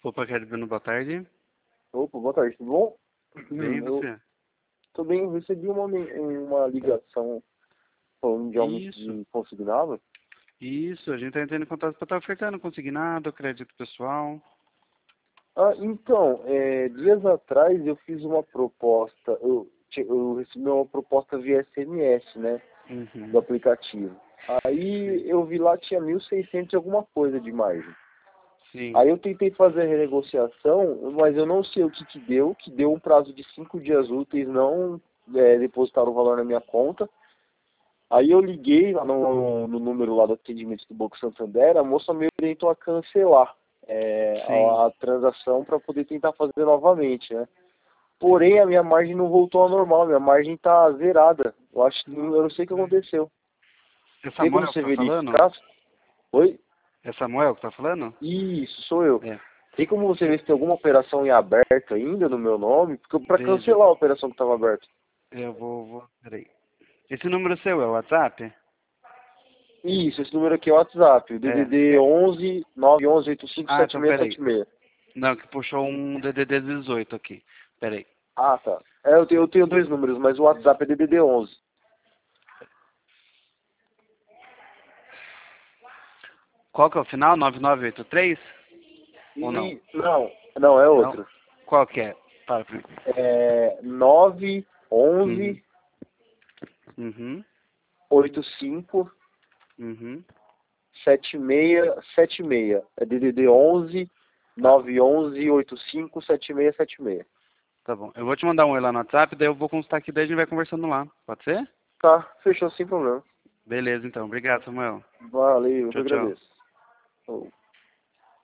Opa, Caribino, boa tarde. Opa, boa tarde, tudo bom? Bem, você? Tô bem, recebi uma ligação falando de algo Isso, consignado. isso, a gente tá entrando em contato para estar ofertando consignado, crédito pessoal. Então, dias atrás eu fiz uma proposta, eu recebi uma proposta via SMS, né, do Uhum. aplicativo. Aí eu vi lá tinha 1.600 e alguma coisa de margem. Sim, Aí eu tentei fazer a renegociação, mas eu não sei o que deu um prazo de 5 dias úteis, não depositaram o valor na minha conta. Aí eu liguei lá no número lá do atendimento do Banco Santander, a moça me orientou a cancelar sim. a transação para poder tentar fazer novamente, né? Porém, a minha margem não voltou ao normal, minha margem está zerada. Eu não sei o que aconteceu. É Tem como Samuel que você tá falando? verificar? Oi? É Samuel que tá falando? Isso, sou eu. É. Tem como você ver se tem alguma operação em aberto ainda no meu nome? Porque para Veja, cancelar a operação que estava aberta. eu vou, peraí. Esse número seu é o WhatsApp? Isso, esse número aqui é o WhatsApp, o É. DDD 11 911 85 Ah, então peraí. 7676. Não, que puxou um DDD 18 aqui. Peraí. Ah, tá. Eu tenho dois números, mas o WhatsApp é DDD 11. Qual que é o final? 9983? Ou não? Não, é Não? outro. Qual que é? Fala pra mim. É 911 Uhum. Uhum. 85 Uhum. 7676. É DDD 11 Tá. 911 85 7676. Tá bom. Eu vou te mandar um oi lá no WhatsApp, daí eu vou consultar aqui, daí a gente vai conversando lá. Pode ser? Tá, fechou sem problema. Beleza, então. Obrigado, Samuel. Valeu, eu que Tchau, tchau. agradeço. Ô.